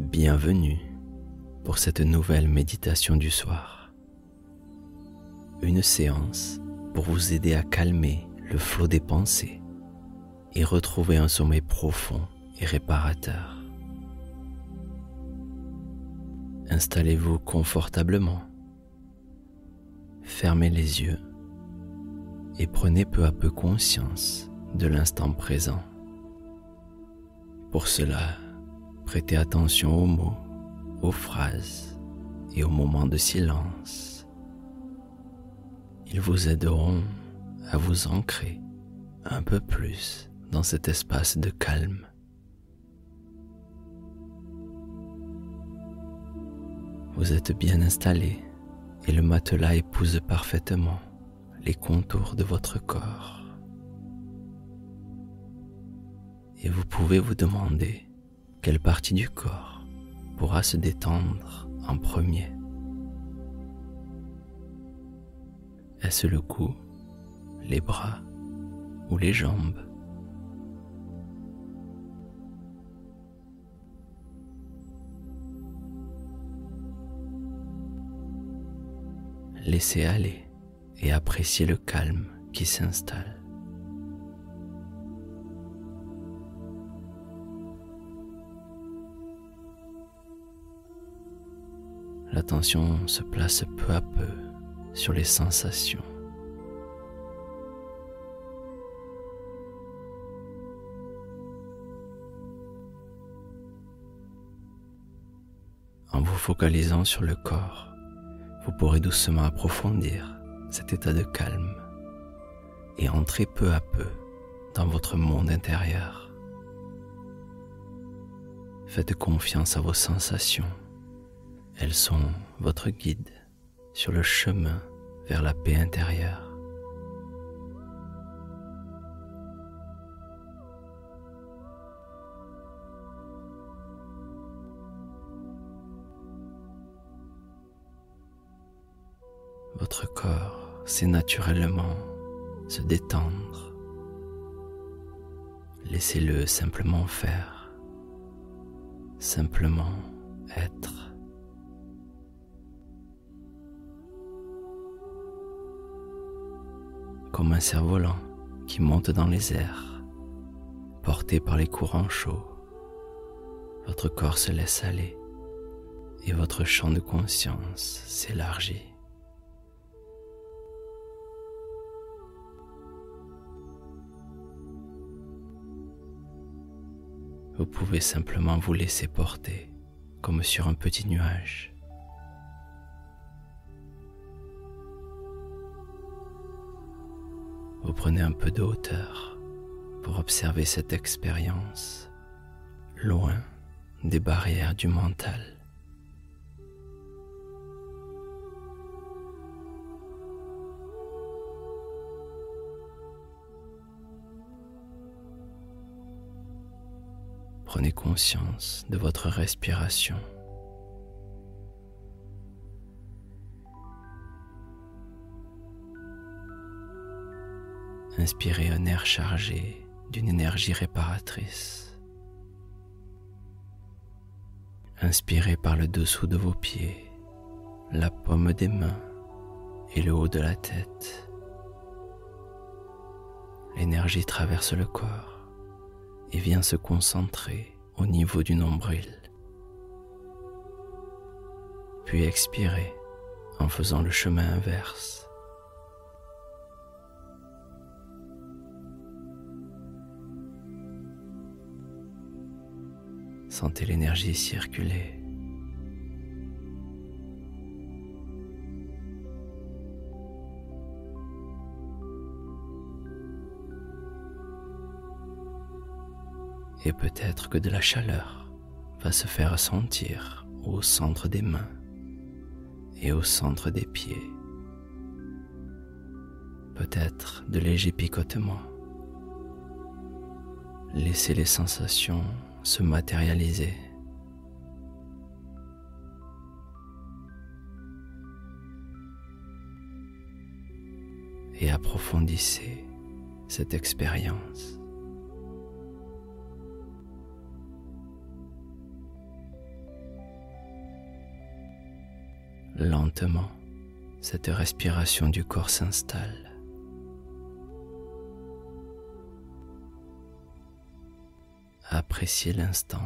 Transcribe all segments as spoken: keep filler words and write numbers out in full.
Bienvenue pour cette nouvelle méditation du soir. Une séance pour vous aider à calmer le flot des pensées et retrouver un sommeil profond et réparateur. Installez-vous confortablement, fermez les yeux et prenez peu à peu conscience de l'instant présent. Pour cela, prêtez attention aux mots, aux phrases et aux moments de silence. Ils vous aideront à vous ancrer un peu plus dans cet espace de calme. Vous êtes bien installé et le matelas épouse parfaitement les contours de votre corps. Et vous pouvez vous demander quelle partie du corps pourra se détendre en premier. Est-ce le cou, les bras ou les jambes? Laissez aller et appréciez le calme qui s'installe. L'attention se place peu à peu sur les sensations. En vous focalisant sur le corps, vous pourrez doucement approfondir cet état de calme et entrer peu à peu dans votre monde intérieur. Faites confiance à vos sensations. Elles sont votre guide sur le chemin vers la paix intérieure. Votre corps sait naturellement se détendre. Laissez-le simplement faire, simplement être. Comme un cerf-volant qui monte dans les airs, porté par les courants chauds, votre corps se laisse aller et votre champ de conscience s'élargit. Vous pouvez simplement vous laisser porter comme sur un petit nuage. Vous prenez un peu de hauteur pour observer cette expérience, loin des barrières du mental. Prenez conscience de votre respiration. Inspirez un air chargé d'une énergie réparatrice. Inspirez par le dessous de vos pieds, la paume des mains et le haut de la tête. L'énergie traverse le corps et vient se concentrer au niveau du nombril. Puis expirez en faisant le chemin inverse. Sentez l'énergie circuler. Et peut-être que de la chaleur va se faire sentir au centre des mains et au centre des pieds. Peut-être de légers picotements. Laissez les sensations se matérialiser. Et approfondissez cette expérience. Lentement, cette respiration du corps s'installe. Appréciez l'instant.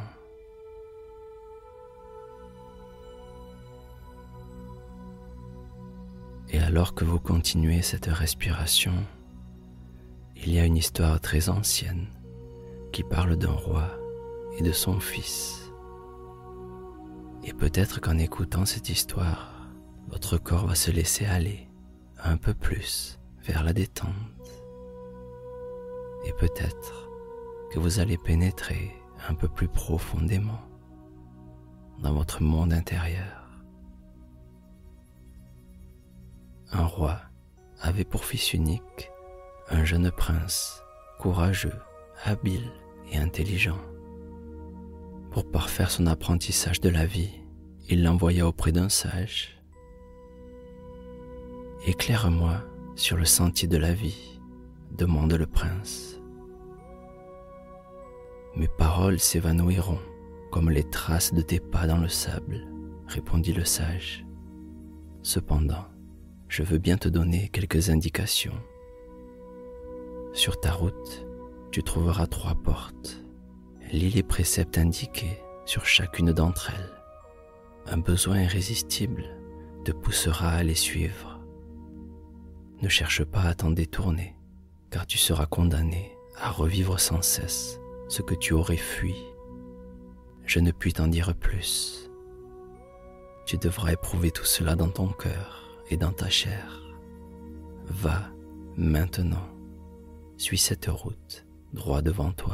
Et alors que vous continuez cette respiration, il y a une histoire très ancienne qui parle d'un roi et de son fils. Et peut-être qu'en écoutant cette histoire, votre corps va se laisser aller un peu plus vers la détente. Et peut-être que vous allez pénétrer un peu plus profondément dans votre monde intérieur. Un roi avait pour fils unique un jeune prince, courageux, habile et intelligent. Pour parfaire son apprentissage de la vie, il l'envoya auprès d'un sage. « Éclaire-moi sur le sentier de la vie », demande le prince. « Mes paroles s'évanouiront comme les traces de tes pas dans le sable, » répondit le sage. « Cependant, je veux bien te donner quelques indications. Sur ta route, tu trouveras trois portes. Lis les préceptes indiqués sur chacune d'entre elles. Un besoin irrésistible te poussera à les suivre. Ne cherche pas à t'en détourner, car tu seras condamné à revivre sans cesse ce que tu aurais fui. Je ne puis t'en dire plus. Tu devras éprouver tout cela dans ton cœur et dans ta chair. Va maintenant, suis cette route droit devant toi. »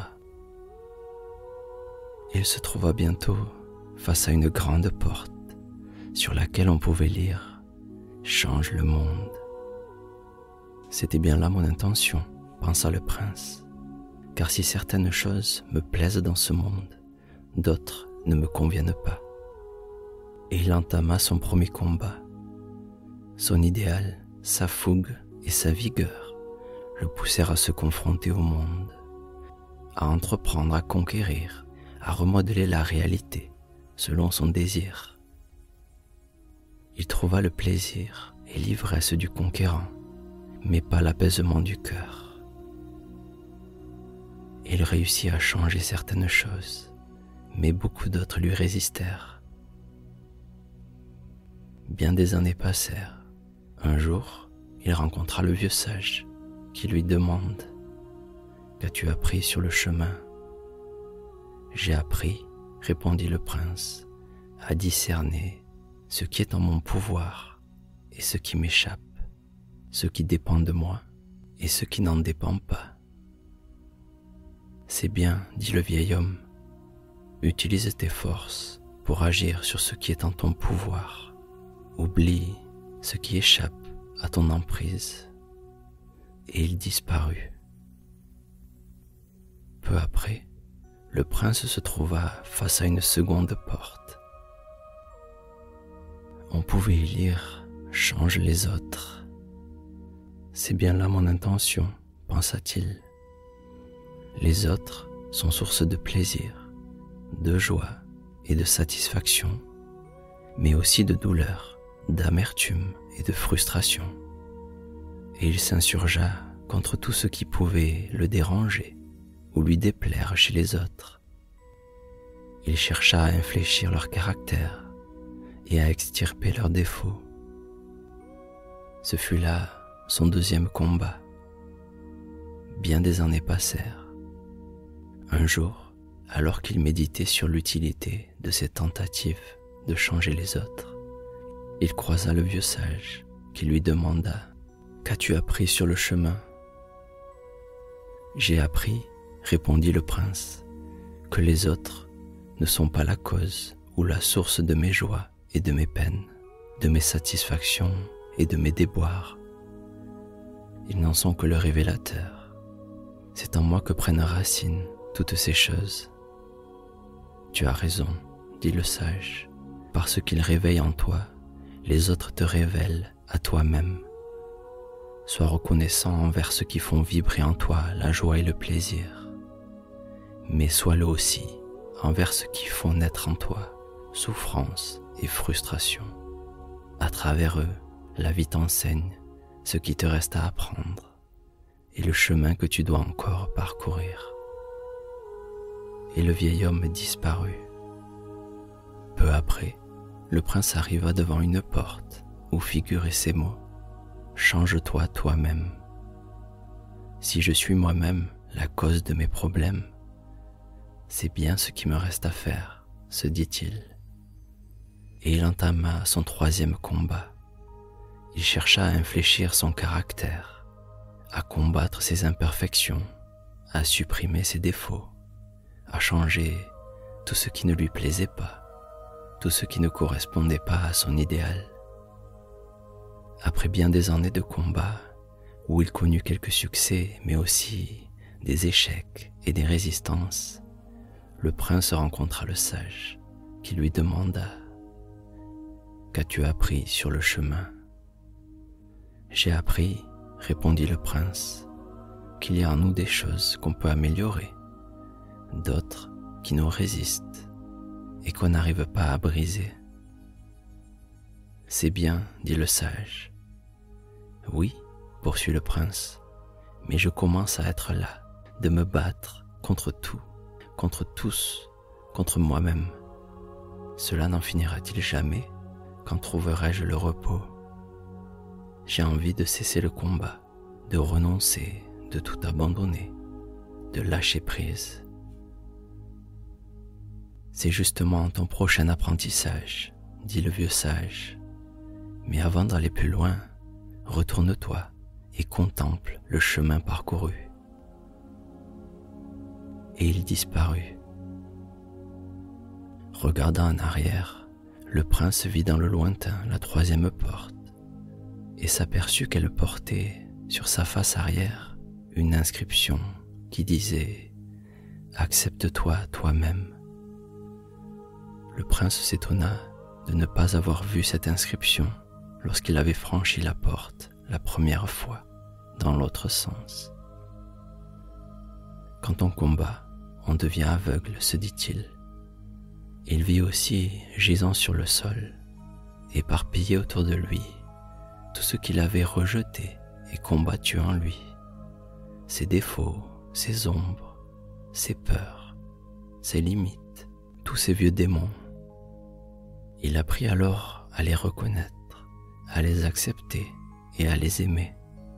Il se trouva bientôt face à une grande porte sur laquelle on pouvait lire « Change le monde ». C'était bien là mon intention, pensa le prince, car si certaines choses me plaisent dans ce monde, d'autres ne me conviennent pas. Et il entama son premier combat. Son idéal, sa fougue et sa vigueur le poussèrent à se confronter au monde, à entreprendre à conquérir, à remodeler la réalité selon son désir. Il trouva le plaisir et l'ivresse du conquérant, mais pas l'apaisement du cœur. Il réussit à changer certaines choses, mais beaucoup d'autres lui résistèrent. Bien des années passèrent. Un jour, il rencontra le vieux sage qui lui demande « Qu'as-tu appris sur le chemin ?»« J'ai appris, répondit le prince, à discerner ce qui est en mon pouvoir et ce qui m'échappe, ce qui dépend de moi et ce qui n'en dépend pas. » C'est bien, dit le vieil homme, utilise tes forces pour agir sur ce qui est en ton pouvoir. Oublie ce qui échappe à ton emprise. Et il disparut. Peu après, le prince se trouva face à une seconde porte. On pouvait y lire « Change les autres ». C'est bien là mon intention, pensa-t-il. Les autres sont source de plaisir, de joie et de satisfaction, mais aussi de douleur, d'amertume et de frustration. Et il s'insurgea contre tout ce qui pouvait le déranger ou lui déplaire chez les autres. Il chercha à infléchir leur caractère et à extirper leurs défauts. Ce fut là son deuxième combat. Bien des années passèrent. Un jour, alors qu'il méditait sur l'utilité de ses tentatives de changer les autres, il croisa le vieux sage qui lui demanda « Qu'as-tu appris sur le chemin ?»« J'ai appris, répondit le prince, que les autres ne sont pas la cause ou la source de mes joies et de mes peines, de mes satisfactions et de mes déboires. Ils n'en sont que le révélateur. C'est en moi que prennent racine toutes ces choses. Tu as raison, dit le sage, parce qu'ils réveillent en toi, les autres te révèlent à toi-même. Sois reconnaissant envers ceux qui font vibrer en toi la joie et le plaisir, mais sois-le aussi envers ceux qui font naître en toi souffrance et frustration. À travers eux, la vie t'enseigne ce qui te reste à apprendre et le chemin que tu dois encore parcourir. Et le vieil homme disparut. Peu après, le prince arriva devant une porte où figuraient ces mots : « Change-toi toi-même. Si je suis moi-même la cause de mes problèmes, c'est bien ce qui me reste à faire, se dit-il. Et il entama son troisième combat. Il chercha à infléchir son caractère, à combattre ses imperfections, à supprimer ses défauts, à changer tout ce qui ne lui plaisait pas, tout ce qui ne correspondait pas à son idéal. Après bien des années de combat, où il connut quelques succès, mais aussi des échecs et des résistances, le prince rencontra le sage, qui lui demanda : « Qu'as-tu appris sur le chemin ?» « J'ai appris, » répondit le prince, « qu'il y a en nous des choses qu'on peut améliorer, d'autres qui nous résistent et qu'on n'arrive pas à briser. » « C'est bien, » dit le sage. « Oui, » poursuit le prince, « mais je commence à être là, de me battre contre tout, contre tous, contre moi-même. Cela n'en finira-t-il jamais? Quand trouverai-je le repos? J'ai envie de cesser le combat, de renoncer, de tout abandonner, de lâcher prise. C'est justement ton prochain apprentissage, dit le vieux sage. Mais avant d'aller plus loin, retourne-toi et contemple le chemin parcouru. Et il disparut. Regardant en arrière, le prince vit dans le lointain la troisième porte et s'aperçut qu'elle portait sur sa face arrière une inscription qui disait « Accepte-toi toi-même ». Le prince s'étonna de ne pas avoir vu cette inscription lorsqu'il avait franchi la porte la première fois dans l'autre sens. Quand on combat, on devient aveugle, se dit-il. Il vit aussi, gisant sur le sol, éparpillé autour de lui, tout ce qu'il avait rejeté et combattu en lui, ses défauts, ses ombres, ses peurs, ses limites, tous ces vieux démons. Il apprit alors à les reconnaître, à les accepter et à les aimer.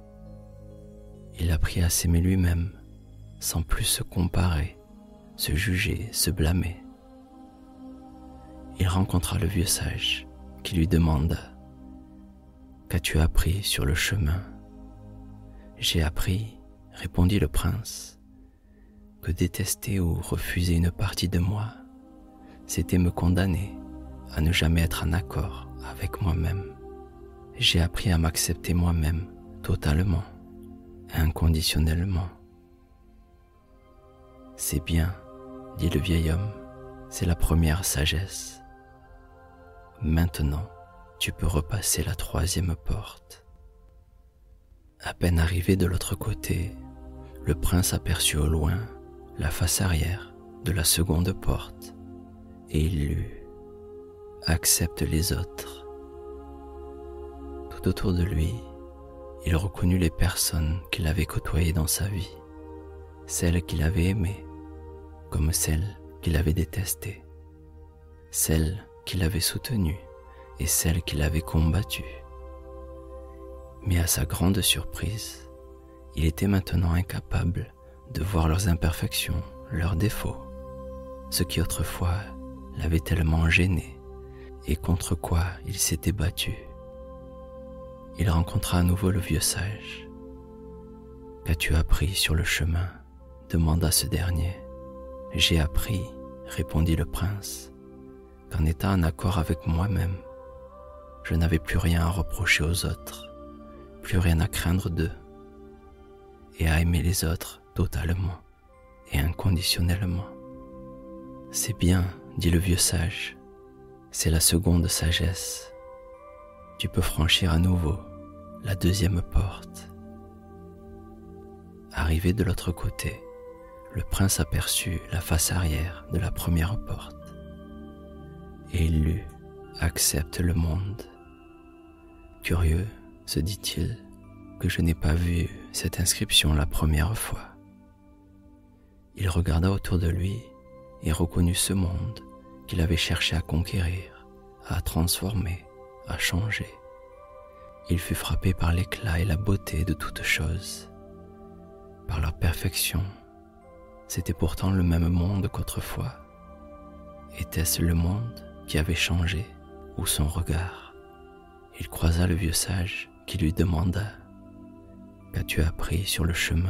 Il apprit à s'aimer lui-même, sans plus se comparer, se juger, se blâmer. Il rencontra le vieux sage, qui lui demanda « Qu'as-tu appris sur le chemin ?» « J'ai appris, » répondit le prince, « que détester ou refuser une partie de moi, c'était me condamner à ne jamais être en accord avec moi-même. J'ai appris à m'accepter moi-même totalement, inconditionnellement. » « C'est bien, » dit le vieil homme, « c'est la première sagesse. Maintenant, tu peux repasser la troisième porte. » À peine arrivé de l'autre côté, le prince aperçut au loin la face arrière de la seconde porte et il lut « Accepte les autres ». Tout autour de lui, il reconnut les personnes qu'il avait côtoyées dans sa vie, celles qu'il avait aimées comme celles qu'il avait détestées, celles qu'il avait soutenues et celles qu'il avait combattues. Mais à sa grande surprise, il était maintenant incapable de voir leurs imperfections, leurs défauts, ce qui autrefois l'avait tellement gêné et contre quoi il s'était battu. Il rencontra à nouveau le vieux sage. « Qu'as-tu appris sur le chemin ?» demanda ce dernier. « J'ai appris, » répondit le prince, « qu'en étant en accord avec moi-même, je n'avais plus rien à reprocher aux autres, plus rien à craindre d'eux, et à aimer les autres totalement et inconditionnellement. » « C'est bien, » dit le vieux sage, « c'est la seconde sagesse. Tu peux franchir à nouveau la deuxième porte. » Arrivé de l'autre côté, le prince aperçut la face arrière de la première porte et il lut « Accepte le monde ». Curieux, se dit-il, que je n'ai pas vu cette inscription la première fois. Il regarda autour de lui et reconnut ce monde qu'il avait cherché à conquérir, à transformer, à changer. Il fut frappé par l'éclat et la beauté de toutes choses, par leur perfection. C'était pourtant le même monde qu'autrefois. Était-ce le monde qui avait changé ou son regard? Il croisa le vieux sage qui lui demanda « Qu'as-tu appris sur le chemin ?»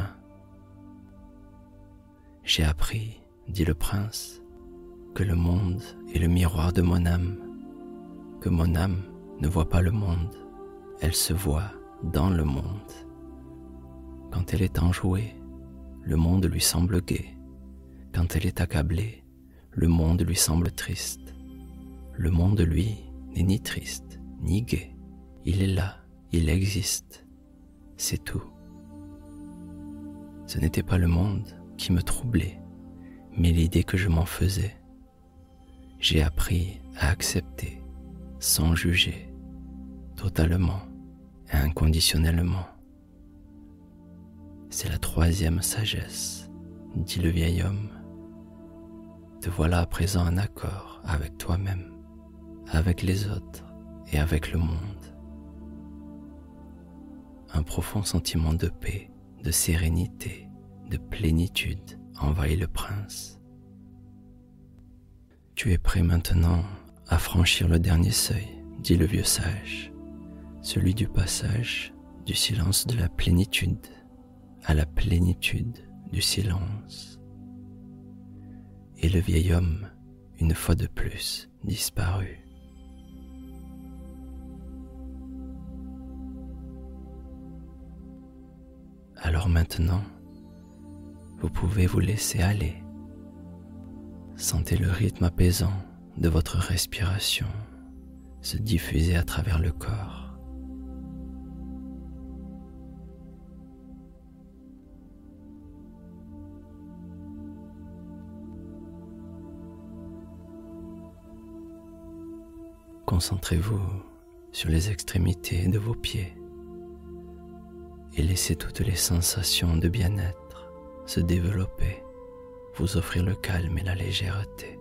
« J'ai appris, dit le prince, que le monde est le miroir de mon âme, que mon âme ne voit pas le monde, elle se voit dans le monde. Quand elle est enjouée, le monde lui semble gai. Quand elle est accablée, le monde lui semble triste. Le monde, lui, n'est ni triste, ni gai. Il est là, il existe. C'est tout. Ce n'était pas le monde qui me troublait, mais l'idée que je m'en faisais. J'ai appris à accepter, sans juger, totalement et inconditionnellement. C'est la troisième sagesse, dit le vieil homme. Te voilà à présent en accord avec toi-même, avec les autres et avec le monde. Un profond sentiment de paix, de sérénité, de plénitude envahit le prince. Tu es prêt maintenant à franchir le dernier seuil, dit le vieux sage, celui du passage du silence de la plénitude à la plénitude du silence. Et le vieil homme, une fois de plus, disparut. Alors maintenant, vous pouvez vous laisser aller. Sentez le rythme apaisant de votre respiration se diffuser à travers le corps. Concentrez-vous sur les extrémités de vos pieds et laissez toutes les sensations de bien-être se développer, vous offrir le calme et la légèreté.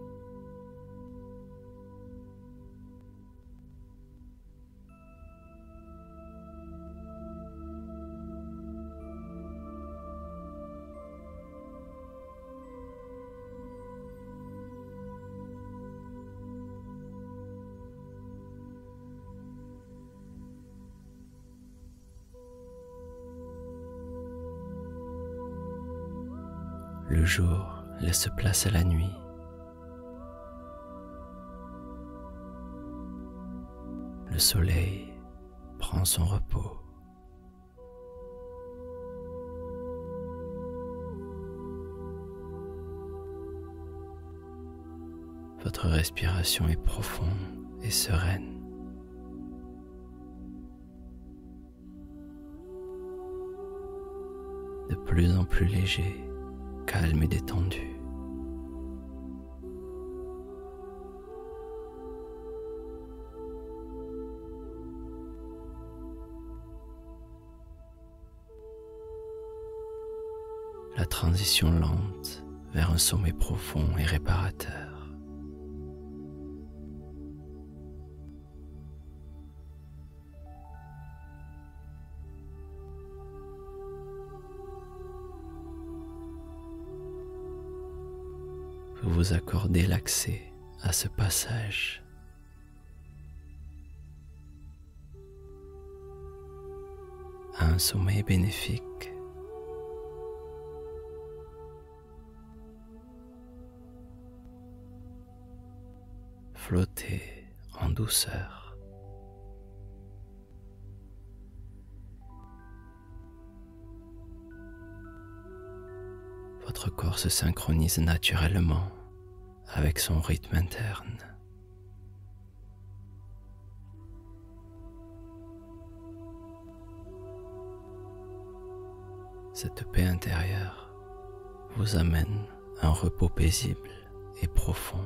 Le jour laisse place à la nuit. Le soleil prend son repos. Votre respiration est profonde et sereine. De plus en plus léger, calme et détendu. La transition lente vers un sommeil profond et réparateur. Vous vous accordez l'accès à ce passage. À un sommeil bénéfique. Flottez en douceur. Votre corps se synchronise naturellement avec son rythme interne. Cette paix intérieure vous amène à un repos paisible et profond.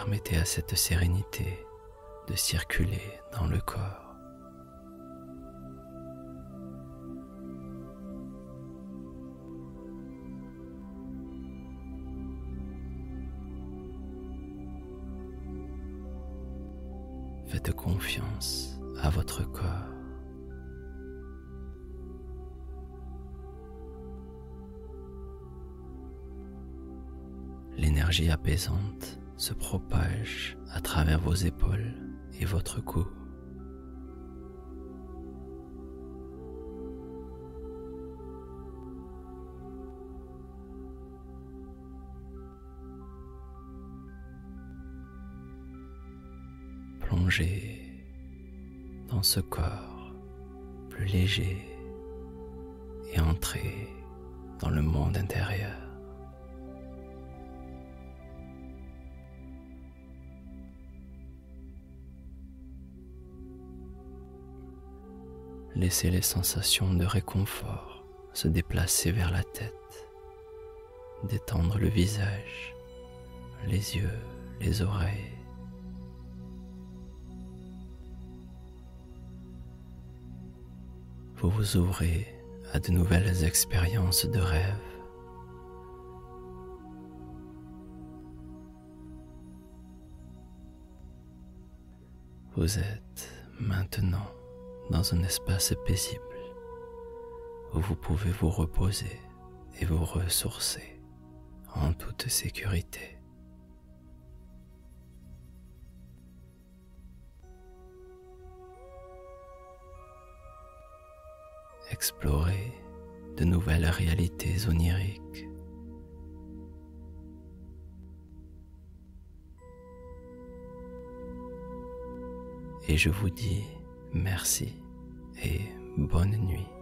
Permettez à cette sérénité de circuler dans le corps. Faites confiance à votre corps. L'énergie apaisante se propage à travers vos épaules et votre cou. Plongez dans ce corps plus léger et entrez dans le monde intérieur. Laissez les sensations de réconfort se déplacer vers la tête, détendre le visage, les yeux, les oreilles. Vous vous ouvrez à de nouvelles expériences de rêve. Vous êtes maintenant dans un espace paisible où vous pouvez vous reposer et vous ressourcer en toute sécurité. Explorez de nouvelles réalités oniriques. Et je vous dis merci et bonne nuit.